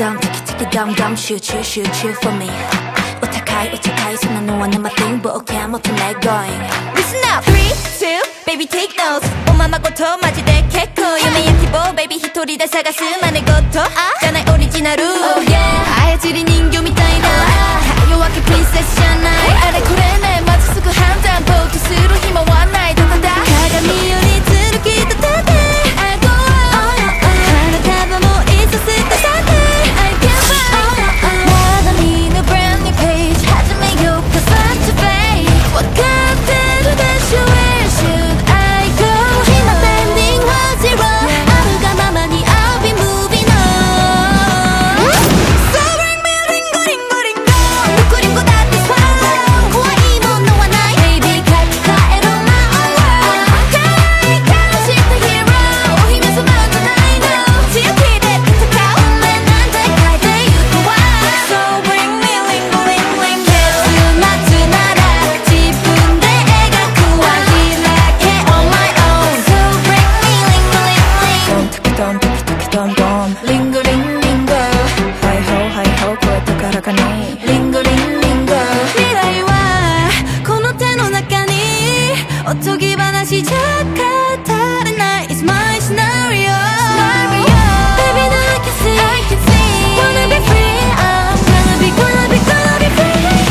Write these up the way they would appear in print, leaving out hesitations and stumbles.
down take it down down shoot for meお高いそんなのは never think but okay もっとlet going Listen up 3, 2 baby take notes おままごとマジで結構夢や希望 baby 一人で探す真似事じゃないオリジナル Oh yeah 操り人形みたいな弱気プリンセスじゃないあれこれねまずすぐ判断ぼーっとする暇はないどこだ鏡よりずるき立てて I go out 花束もいさせてさて I can find まだ見ぬ brand new page 始めようか start to fade わかってるでしょ Where should I go 今 pending は zero あるがままに I'll be moving on So bring me ringo ringo ringo どこリンゴだって swallow 怖いものはない Baby 書き換えろ my own world 可愛い顔したヒーローお姫様じゃないの強気で戦う運命なんて変えてゆくわ So bring me ringo ringo ringo 結末なら自分で描くわ開け on my own So bring me ringo ringo ringo ドントキトキトンドンリンゴリンリンゴハイホーハイホー声高らかにリンゴリンリンゴ未来はこの手の中におとぎ話じゃ語れない It's my scenario Baby now I can see Wanna be free I'm gonna be free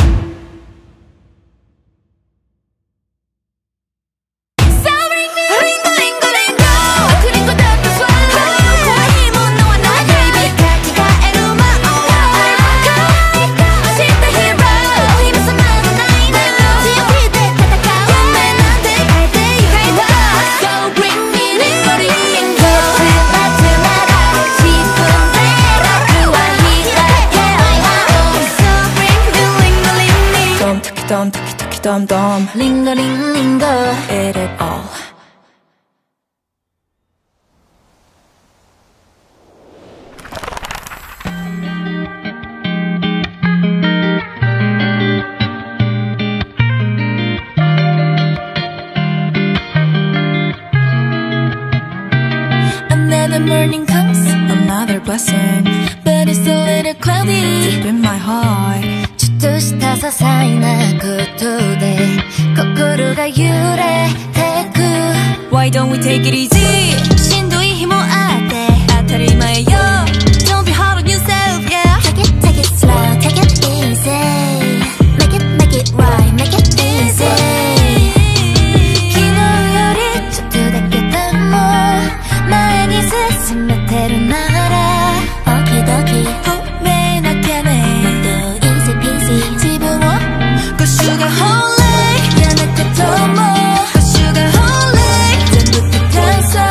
So bring me ringo ringo ringo どこリンゴだって swallow 怖いものはない Baby 書き換える my own world 可愛い顔したヒーローお姫様じゃないの強気で戦う運命なんて変えてゆくわ So bring me ringo ringo 結末なら自分で描くわ開け on my own So bring me ringo ringo ドントキドントキトキドンドンリンゴリンリンゴ Eat it all Another morning comes, another blessing But it's a little cloudy deep in my heart ちょっとした些細なことで心が揺れてく Why don't we take it easy しんどい日もあって当たり前よ Don't be hard on yourself, yeah Take it slow, take it easy Make it right, make it easy 昨日よりちょっとだけでも前に進めてるなら Okie dokie 褒めなきゃねもっと easy peasy 自分を Go sugar holy 嫌なことも Go sugar holy 全部手伝そう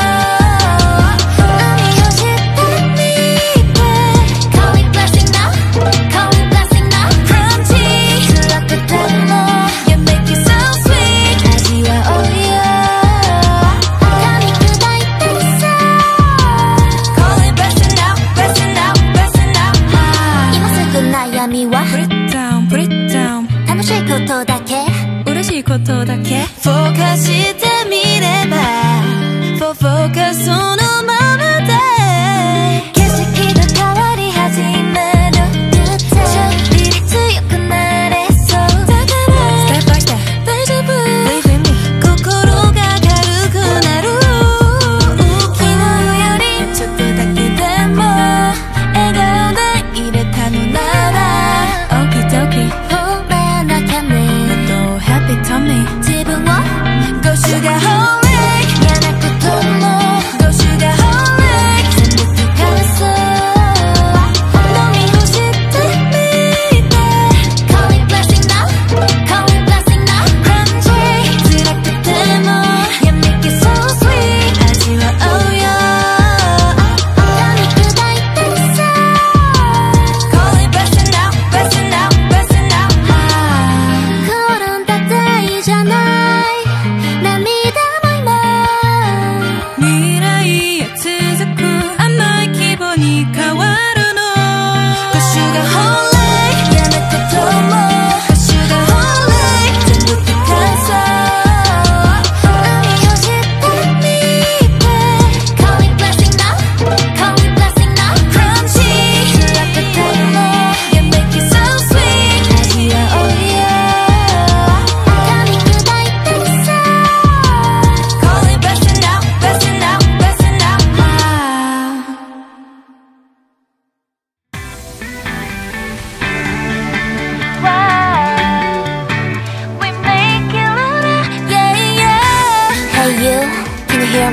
何をしてみて Call it blessing now Call it blessing now Crunchy 辛くても You make it so sweet 味わおうよ噛み砕いてるさ Call it blessing now blessing now blessing now 今すぐ悩みは Put it down put it down 楽しいことだけ嬉しいことだけフォーカスしてみれば For focus そのままで景色が変わり始めるちょっぴり強くなれそうだから Step by step 大丈夫 Believe in me 心が軽くなる昨日よりちょっとだけでも笑顔で入れたのなら Okie dokie 褒めなきゃねもっと Happy tummy 自分を Go sugar holy 嫌なことも Go sugar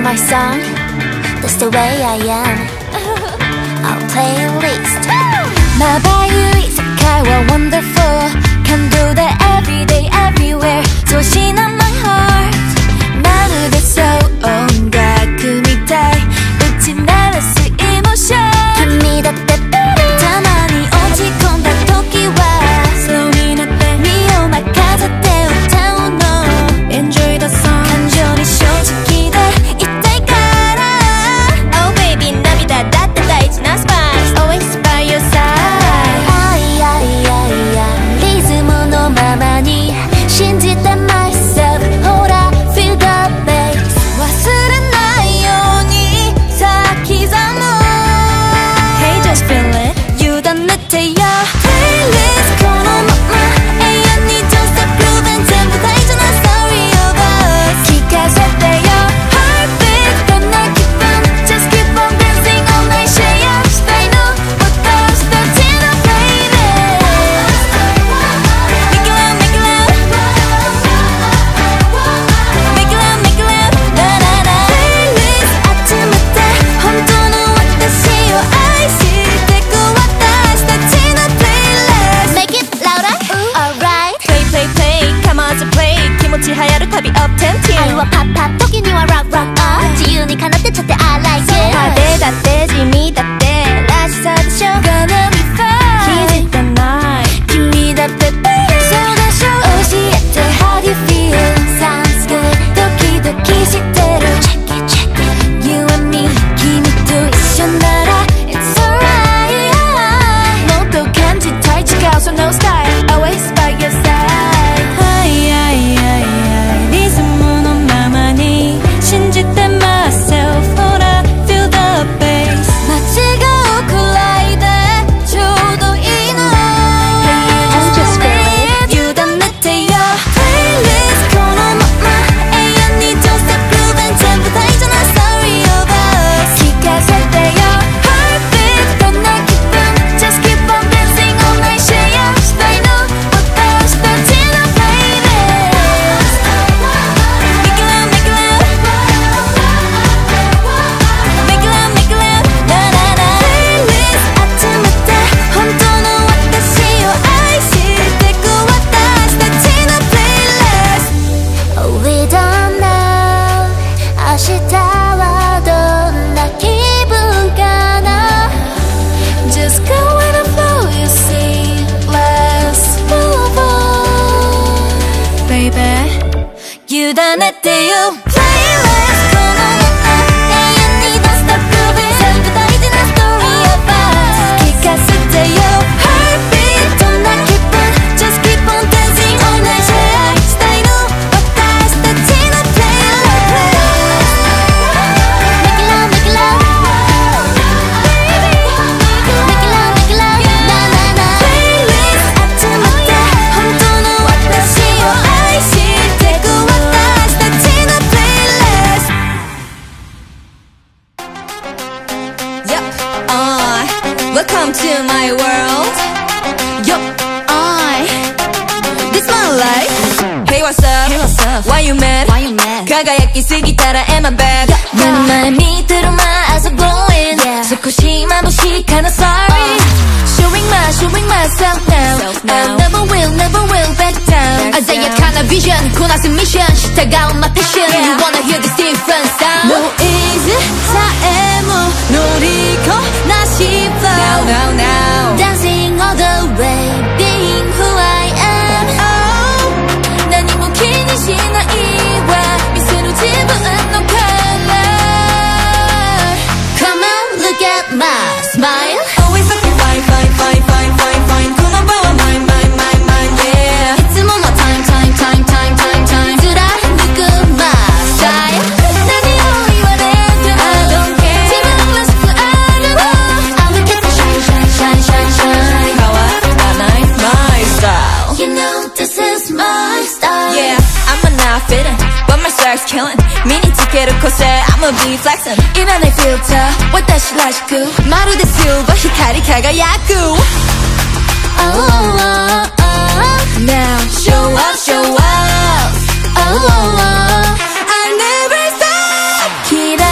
my song. That's the way I am. Our playlist. My value is kind of wonderful. Can do that every day, everywhere. So she not my heart. まるでそう音楽みたい。打ち鳴らすエモーション。君だってたまに落ち込んだ時はそうになって身を任せて歌うの。Enjoy the song. 感情に正直でいたいから。Oh baby 涙だって大事なスパイス Always by your side. リズムのままに信じて myself. ほら feel the bass. 忘れないようにさあ刻む Hey just feel it. 委ねてよ Playlist このまま永遠に Don't stop grooving. 全部大事な story of us. 聞かせてよ Heartbeat どんな気分 Just keep on dancing all night. Share your style.私たちの playlist. Make it loud, make it loud. Make it loud, make it loud. Na na na. Playlist 集めて本当の私を愛してく私たちの playlist. Make it louder. Alright. Play play play. Come on to play. 気持ち流行る旅 up 10 tune. 愛はパッパッ時には rock rock on. 自由に奏でちゃって I like it. 派手だって地味だってらしさでしょ Gonna be fine. 気づいてない君だってそうでしょ教えて How do you feel? Sounds good. ドキドキしてる Check it check it. You and me 君と一緒なら It's alright. もっと感じたい違うそのスタイル Always by your side. リズムのままに信じて myself. ほら feel the bass. 間違うくらいでちょうどいいの Just feel it. 委ねてよ Playlist このまま永遠に Don't stop grooving. 全部大事な story of us. 聞かせてよ Heartbeat どんな気分 Just keep on dancing all night. Share your style. 私たちの playlist. Make it loud, make it loud. Make it loud, make it loud. Na na na. Playlist 集めて本当の私を愛してく私たちの playlist. We don't know 明日はどんな気分かな Just go with the flow you see. Let's move on, baby. 委ねてよ Playlist このまま永遠に Don't stop grooving. 全部大事な story of us. 聞かせてよ Heartbeat どんな気分 Just keep on dancing all night. Share your style. 私たちの playlist. Make it loud, make it loud. Baby, make it loud, make it loud. Na na na. Playlist 集めて本当の私を愛してく私たちの playlist. Yup, welcome to my world. Yup, this my life. Hey, what's up? Hey, what's up? Why you mad? Why you mad? 輝きすぎたら am I bad? 目の前見てる my eyes are glowing. 少し眩しいかな sorry. Showing myself now. I never will back down. 鮮やかなビジョンこなすミッション従う my passion. You wanna hear this different sound? No easy さえも乗りこなし flow. Now dancing all the way being who I am. Oh 何も気にしないわ見せる自分の color. Come on look at my smile. Always looking fine fine fine fine fine fine. この場は mine mine mine mine yeah. いつもの time time time time time time. 貫く my style. 何を言われても I don't care. 自分らしくあるの I look at the shine shine shine shine shine. 変わらない my style. You know this is my style. Yeah, I'm not fitting, but my style's killing. 身につける個性 I'ma be flexing. 今のフィルター私らしくまるでシルバー光り輝く Oh, oh, oh, oh. Now show up show up. Oh, oh, oh. I never stop.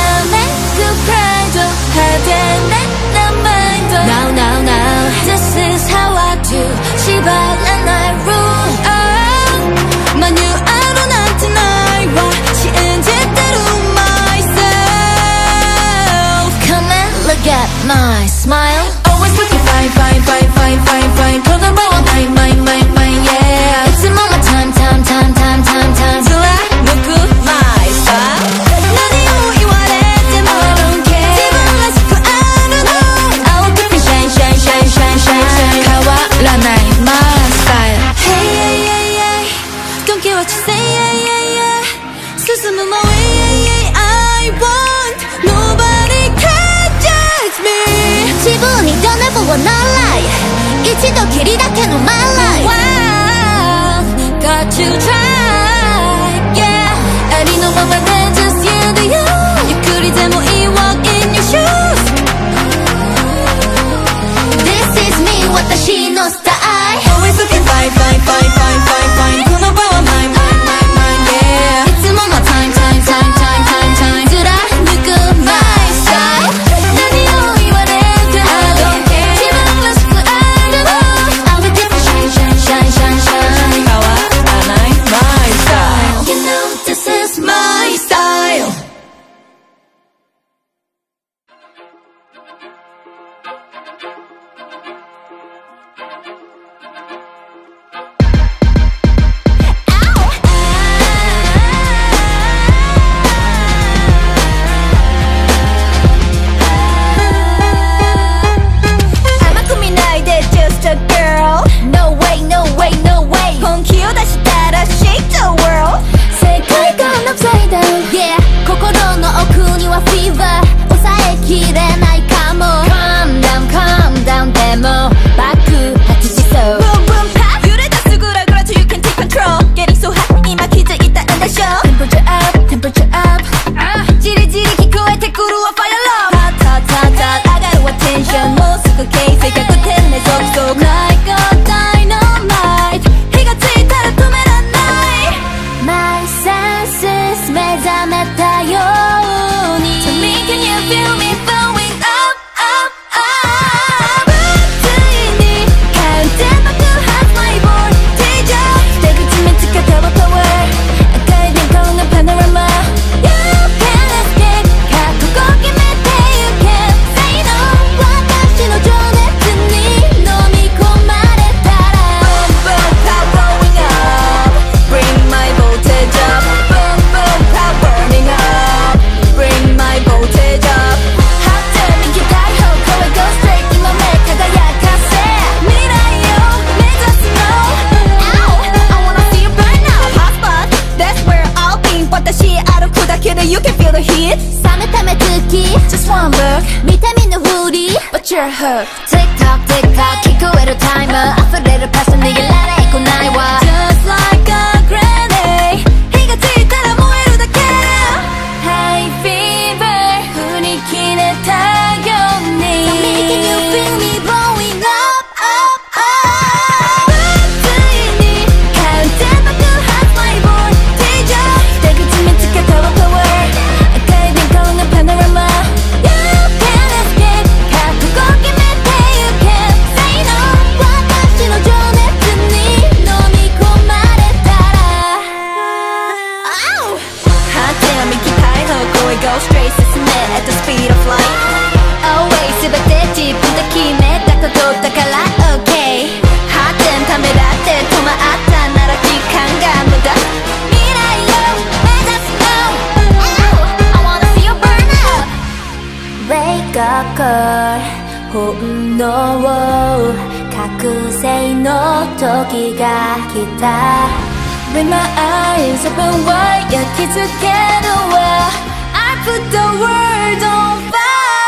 TikTok TikTok聞こえるタイマー溢れるパス逃げられっこないわ Just like a grenade 火がついたら燃えるだけ Hey fever 振り切れたように So making you feel me blowing up up up ついにカウント爆発マイボール DJ 出口見つけたわ Power 赤い電光のパノラマ You can escape 覚悟決めて You can say no 私の情熱に飲み込まれたら Oh 果ては右対方向へ Go straight 進め at the speed of light Always 全て自分で決めたことだから OK 発展ためらって止まったなら時間が無駄未来を目指すの Oh I wanna see you burn up Wake up girl 本能覚醒の時が来た Bring my eyes open wide 焼き付けるわ I put the world on fire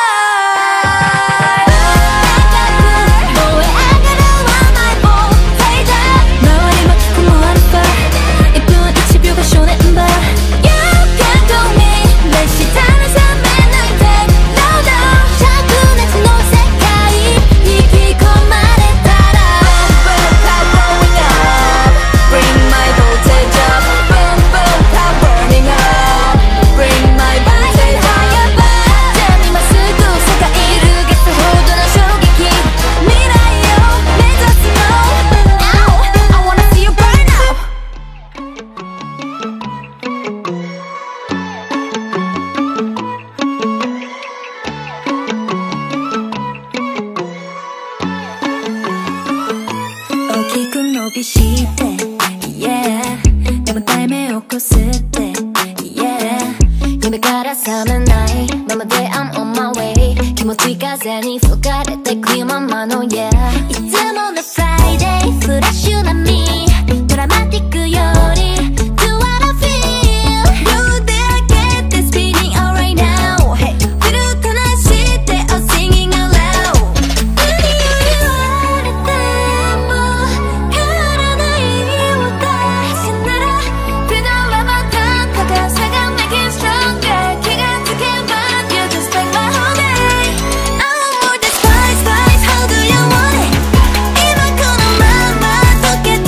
燃え上がるは my ball Fade up 周り巻き込むアルファ1分1秒が正念場 You can do me 熱したら冷めないで No no 灼熱の世界引き込まれたら Boom boom blowing up Bring my voltage up Boom boom burning up Bring my voltage up じゃあ今すぐ世界揺るがすほどの衝撃未来を目指すの Ow I wanna see you burn up 大きく伸びして Yeah でも題名をこすって Yeah 夢から覚めないままで I'm on my way 気持ち風に吹かれてくままの Yeah いつもの Friday フラッシュ並みドラマティックより Do what I feel You did I get this feeling all right now Hey フルートなして I'm singing out loud 何より言われても変わらない私なら Feel the love of the 高さが make it stronger 気がつけば You just make my whole day I want more than spice spice How do you want it 今このまま溶けて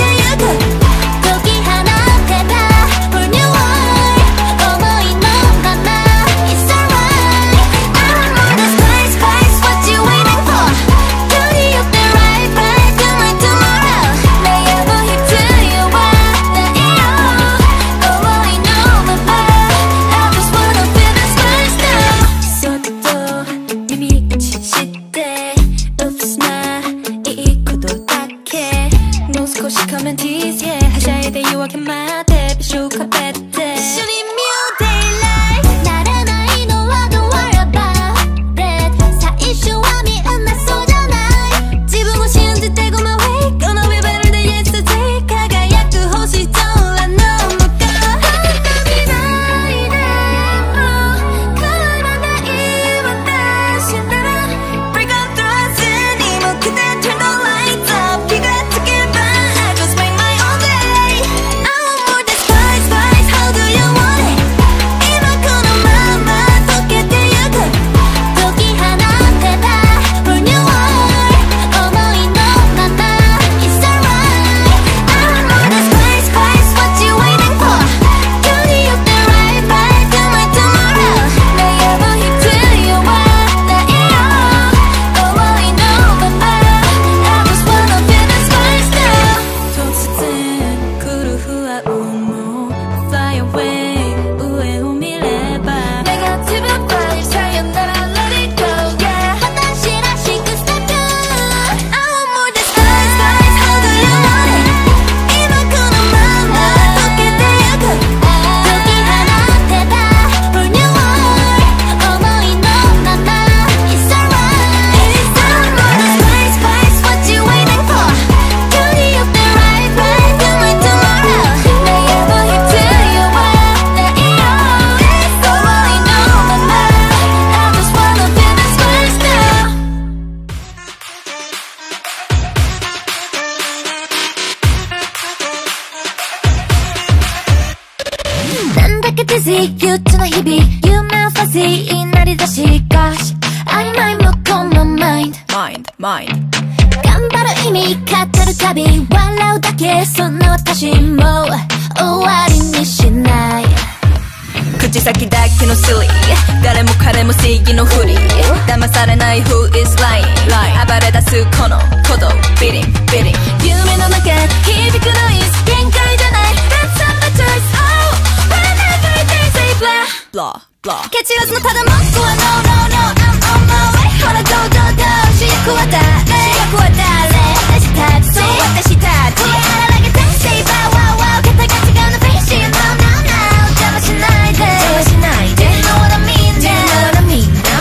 busy 憂鬱な日々夢はファジーになりだし Gosh 曖昧もこの mind 頑張る意味語るたび笑うだけそんな私も終わりにしない口先だけのスリー誰も彼も正義のふり騙されない Who is lying 暴れ出すこの鼓動 Beating 夢の中響くノイズ限界じゃない That's not my choice Oh whenever they say blah blah 蹴散らすのただ文句は No no no I'm on my way ほらどう主役は誰私たちそう私たち Yeah like a dance say bow wow wow 肩が違うの Face you no no no 邪魔しないで You know what I mean now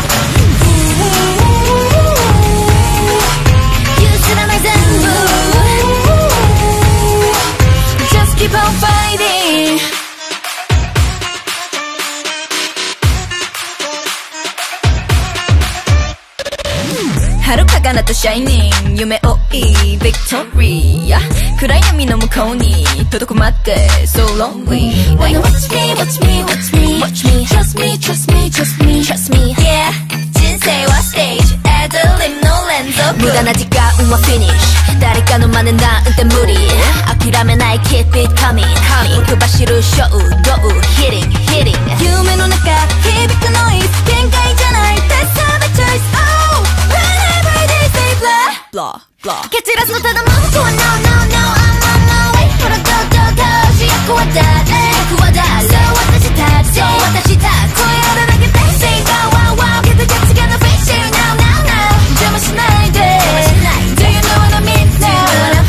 譲らない全部 Just keep on fighting遥か彼方シャイニング夢追いビクトリア暗闇の向こうに届くまで So lonely Wanna watch me Trust me Yeah 人生はステージアドリブの連続無駄な時間はフィニッシュ誰かの真似なんて無理諦めない Keep it coming 浮く走る衝動 Hitting 夢の中響くノイズ限界じゃない That's how the choice Oh whenever they say blah 蹴散らすのただ文句は No no no I'm on my way ほらどう主役は誰そう私たちこうやるだけで Say wow wow wow 桁が違うの Face you now now 邪魔しないで Do you know what I mean now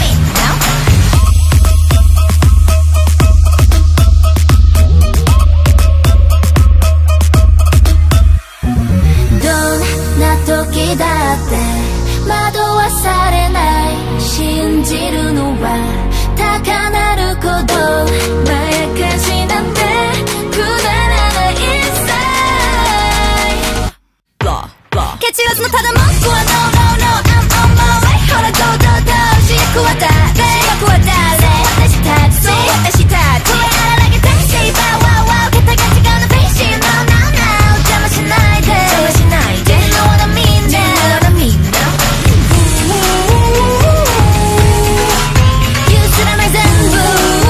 どんな時だって惑わされない信じるのは高鳴る鼓動まやかしなんてくだらないさ蹴散らすのただ文句は No no no I'm on my way ほらどう主役は誰私たちそう私たち Yeah like a dance say bow wow wow 肩が違うの Face you no no no 邪魔しないで You know what I mean now譲らない全部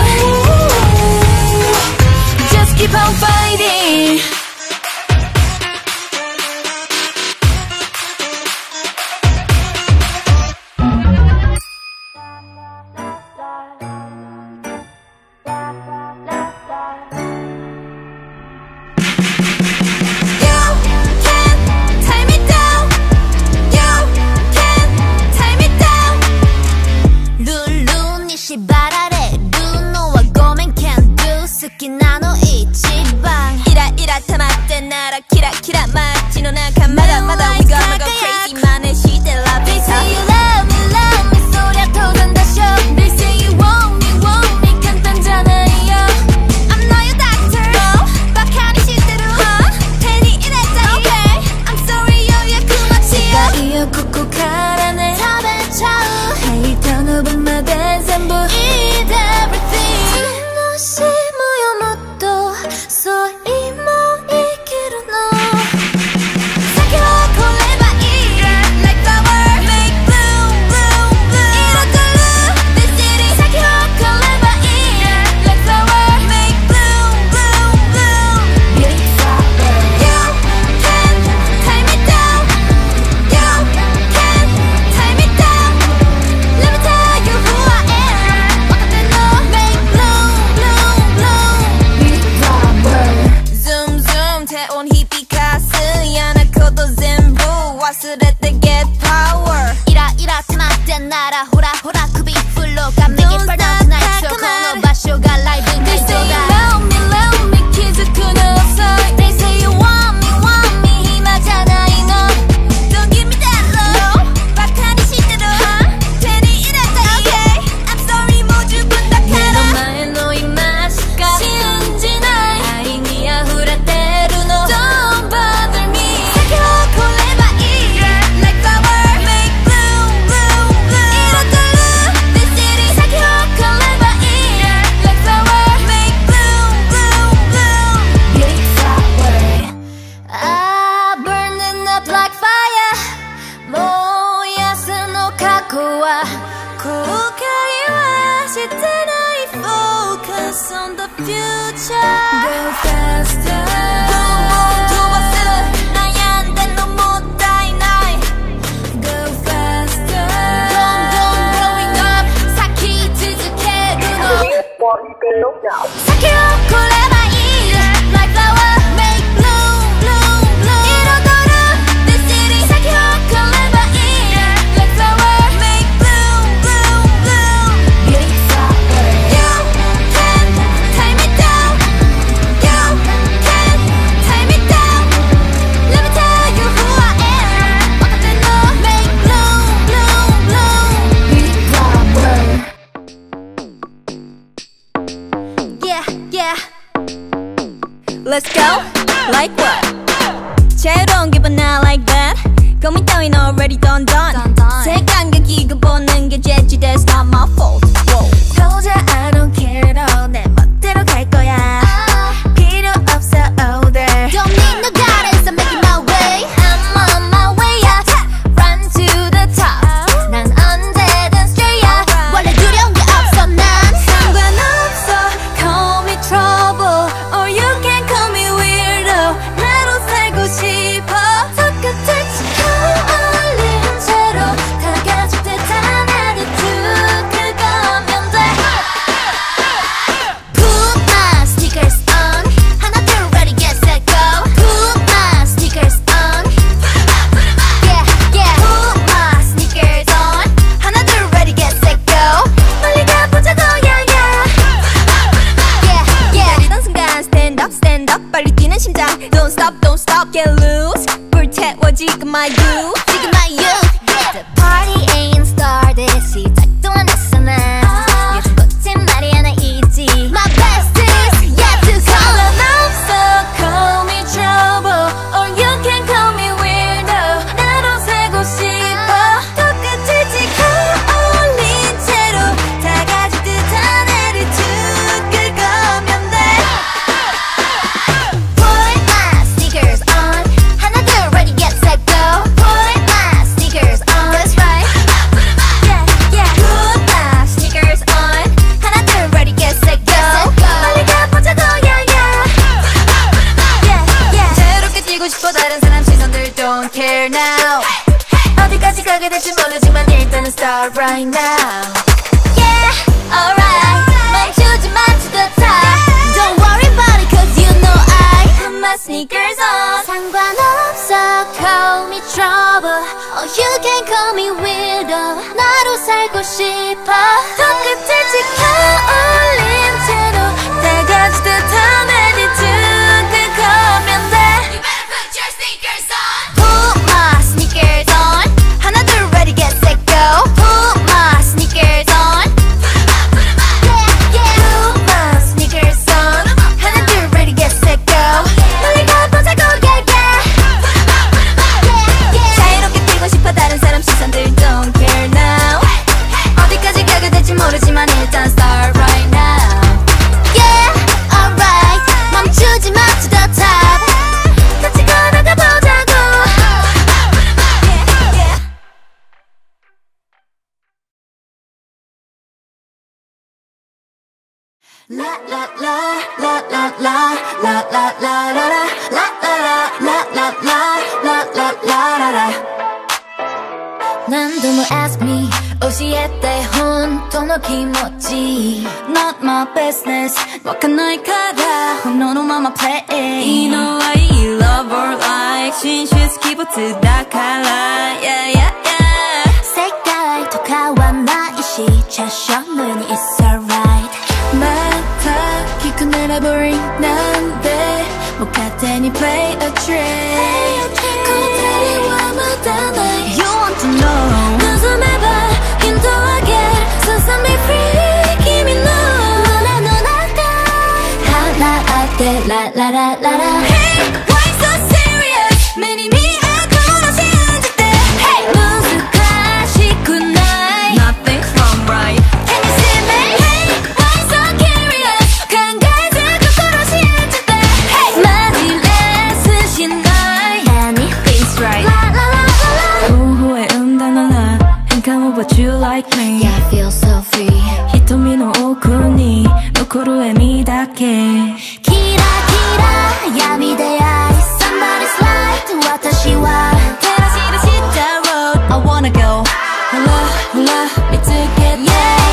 Just keep on fighting 怖後悔はしてない Focus on the future Go faster ボンボン飛ばす悩んでんのもったいない Go faster どんどん growing up 咲き続けるの先を来ればいい Like flower make bloom bloom bloom 彩る This city 先を来ればいい Like flower make bloom bloom bloom Big flower You can tie me down You can tie me down Let me tell you who I am 若手の make bloom bloom bloom Big flower Yeah yeah Let's go Like what? 자유로운 기분 not like that 고민 따윈 already done 색감각이 보는 게 재치 That's not my fault 도저 I don't care 너 내 멋대로 갈 거야 필요 없어 older Don't need no guidance I'm making my way I'm on my way up Run to the top 난 언제든 straight up 원래 두려운 게 없어 난 상관없어 Call me trouble Or you can call me weirdo 나로 살고 싶어 손끝을 치고 올린 채로 다가줄 듯한 attitude 그거면 돼 Put my sneakers on 하나 둘 ready get set go Put my sneakers on Yeah yeah Put my sneakers on 하나 둘 ready get set go 빨리 가보자고 yeah yeah Yeah yeah 내리던 순간 stand up 빨리 뛰는 심장 Don't stop get loose 불태워 지금 my youth 지금 my youth The party ain't started 시작도 안 했어 난 요즘 꽃은 말이 하나 있지 My best is yet to come 상관없어 call me trouble Or you can call me weirdo 나로 살고 싶어 똑같을 지고 올린 채로 다가질 듯한 attitude 그거면 돼 Put my sneakers on 하나 둘 ready get set go Put my sneakers on That's right Yeah yeah Put my sneakers on 하나 둘 ready get set go 빨리 가보자고 yeah yeah Yeah yeah 자유롭게 뛰고 싶어 다른 사람 시선들 don't care now 어디까지 가게 될지 모르지만 일단은 start right now Yeah alright 멈추지 마 to the top Don't worry about it cause you know I put my sneakers on 상관없어 call me trouble Or you can call me weirdo 나로 살고 싶어 손끝을 지켜 올린 채로 다가질 듯한 attitude 그거면 돼 You better put your sneakers on Put my sneakers on 하나 둘 ready get set go Put my sneakers on Yeah yeah Put my sneakers on 하나 둘 ready get set go 빨리 가보자고 yeah yeah Yeah yeah 자유롭게 뛰고 싶어 다른 사람 시선들 don't care now 어디까지 가게 될지 모르지만 일단 start right now Yeah alright 멈추지 마 to the top 같이 걸어가 보자고 Yeah yeah La la la la la la la la la la la la la la la la la la la何度も ask me 教えて本当の気持ち Not my business わかんないから本能のまま play いいのはいい love or like 真実鬼没だから Yeah yeah yeah 世界とかはないし Just show のように It's alright また聞くなら boring なんでもう勝手に play a trick 答えはまだない You want to know 望めばヒントあげ So set me free 君の胸の中放ってラララララ Hey why so serious 目に見えるこの信じて Hey 難しくない Nothing from right Can you see me? Hey why so curious 考えず心信じて Hey マジレスしない Anything's right 微笑んだなら変化を you like me? Yeah, I feel so free 瞳の奥に残る笑みだけキラキラ闇出会い Somebody's light 私は照らし出した road I wanna go ほらほら見つけて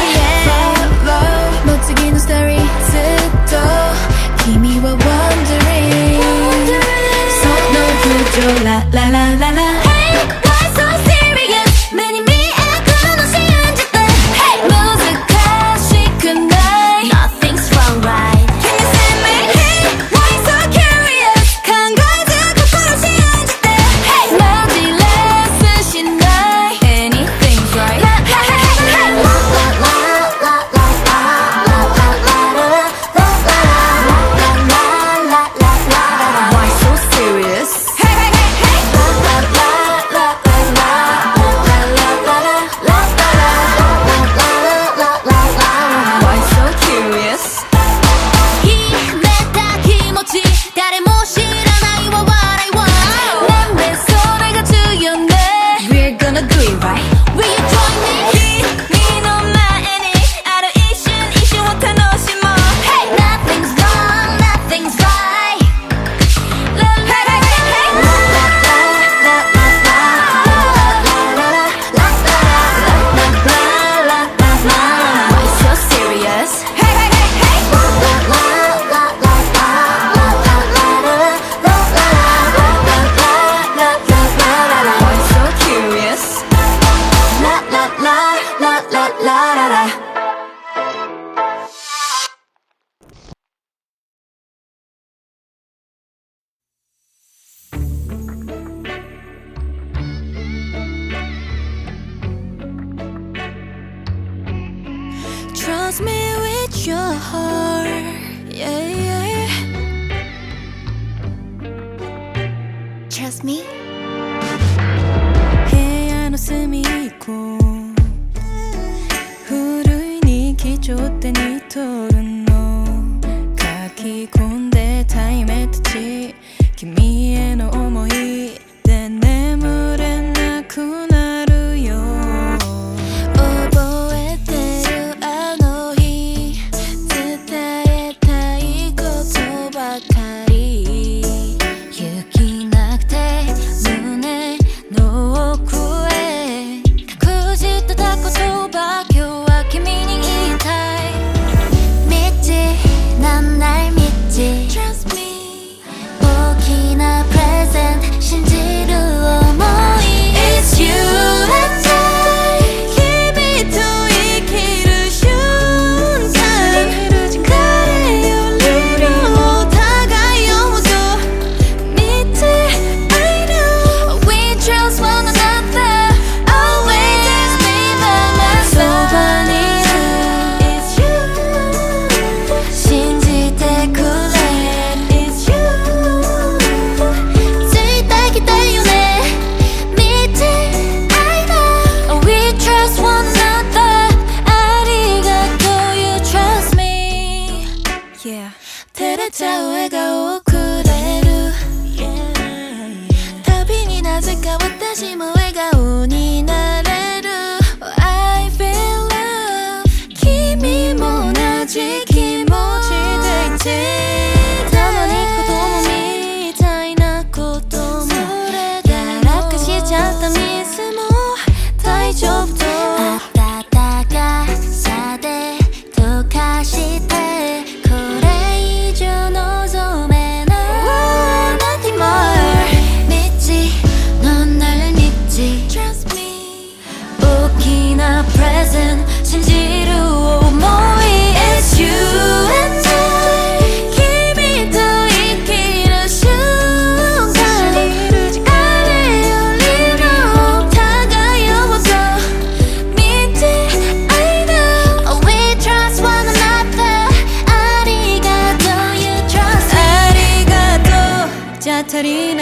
Follow もう次のストーリーずっと君は wondering その空情ラララララ Hey, why so serious 目に見えるの信じて Hey 難しくない Nothing's wrong right Can you see me? Hey, why so curious 考えず心信じて Hey マジレスしない Anything's right La la la la la la la Why so serious? Hey, hey, hey, hey! La la la la la la la la Why so curious? 秘めた気持ち誰も知らないわ笑いはなんでそれが強ね We're gonna do it right Will you join me? 君の前にある一瞬を楽しもう Hey! Nothing's wrong, nothing's right La la la la la la la la Why so serious? Hey hey hey hey La la la la la Why so curious? La la la la la la la Trust me with your heart, yeah, yeah. Trust me. 部屋の隅っこ古い日記帳手に取るの書き込んでた夢たち君への思いで眠れなくなるよ覚えてるあの日伝えたいことばかり勇気なくて胸の奥へ隠してた言葉今日は君に言いたい道なんない道 Trust me 大きなプレゼント信じる想い It's you and I 君と生きる瞬間誰よりもお互いをもっと見て I know we trust one another Always be by my side そばにいる It's you 信じてくれ It's you 絶対来たいよね見て I know we trust one another ありがとう You trust me Yeah 照れちゃう笑顔をくれる旅になぜか私も笑顔になれる I feel love 君も同じ気持ちでいてたまに子供みたいなこともやらかしちゃったミスも大丈夫と温かさで溶かしてこれ以上望めない Nothing more 道のない道 Trust me 大きなプレゼント信じる想い It's you and I 君と生きる瞬間誰よりもお互いをもっと見て I know we trust one another ありがとう You trust me ありがとうじゃ足り